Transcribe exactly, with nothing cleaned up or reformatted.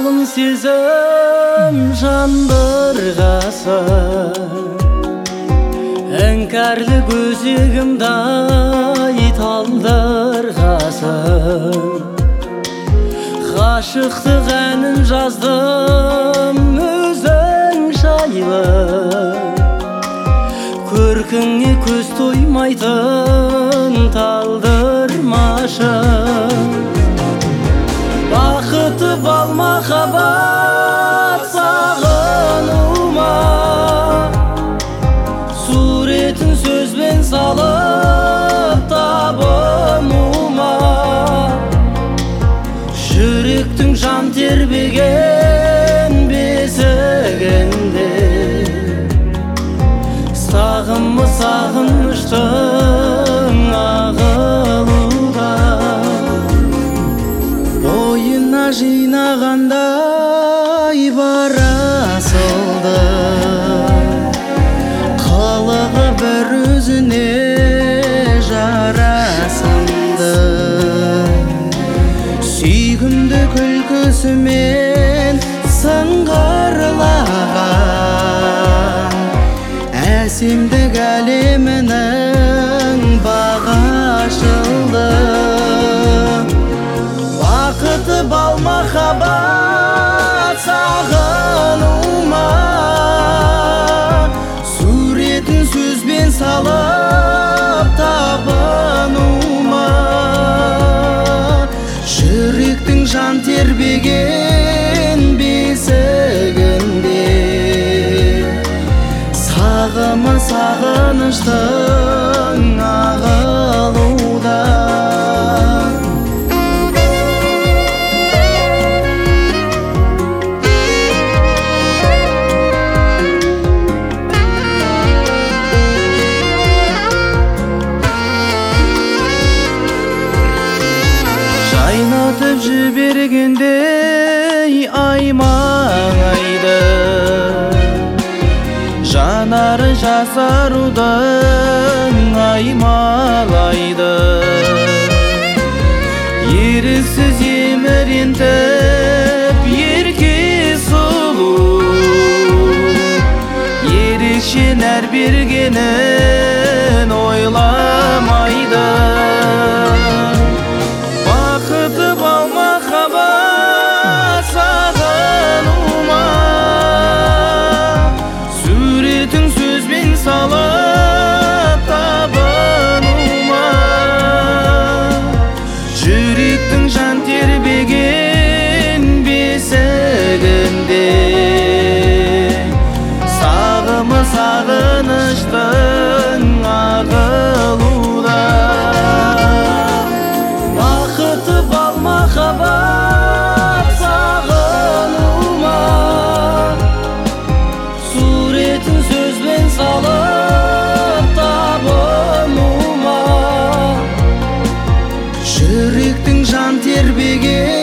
жалын сезім жандырғасын, іңкәрлі өзегімді талдырғасын. Ғашықтық әнін жаздым өзің жайлы, көркіңе көз тоймайтын талдырмашы. Бақыты бал махаббат сағынума, суретін сөзбен салып табынума. Жүректің жан тербеген бесігінде, сағымы сағыныштың ағылуда. Ойына жинағандай барасылды, қылығы бір өзіне жарасымды. Сүйгімді күлкісімен сыңғырлаған, әсемдік әлемінің бағы ашылды. Бақыты бал махаббат сағынума, суретін сөзбен салып табынума. Жүректің жан тербеген бесігінде, сағымы сағыныштың ағылуда. Жайнатып жібергендей аймаңайды, жанары жасарудың аймалайды. Еріксіз емірентіп ерке сұлу, ерекше нәр бергенін ойламайды. Бақыты бал махаббат сағынума, суретін сөзбен салып табынума. Жүректің жан тербеген бесігінде, сағымы сағыныштың ағылуда. Бақыты бал махаббат сағынума, суретін сөзбен салып табынума. Жүректің жан тербеген